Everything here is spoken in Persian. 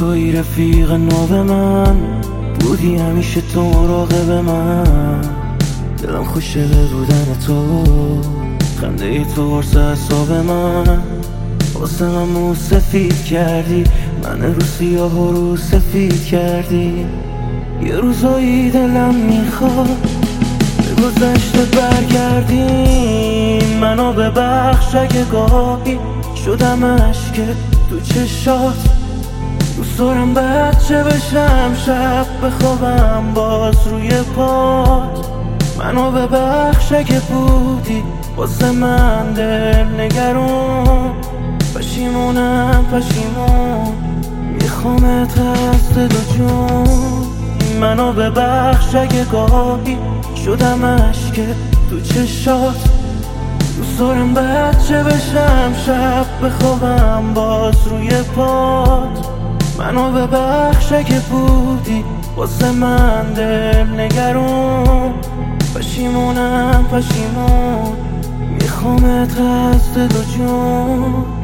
توی رفیق نو من، بودی همیشه تو مراقب من. دلم خوشه به بودن تو، خنده ای تو قرص اعصاب من. واسه من مو سفید کردی، من رو سیاه و رو سفید کردی. یه روزایی دلم میخواد به گذشته برگردیم. منو ببخش اگه گاهی شدم اشک تو چشات. دوست دارم بچه بشم شب بخوابم باز روی پات. منو ببخش اگه بودی واسه من دل نگرون. پشیمونم پشیمون، میخوامت از دل و جون. منو ببخش اگه گاهی شدم اشک تو چشات. دوست دارم بچه بشم شب بخوابم باز روی پات. منو ببخش اگه بودی واسه من دل نگرون. پشیمونم پشیمون، میخوامت از دل و جون.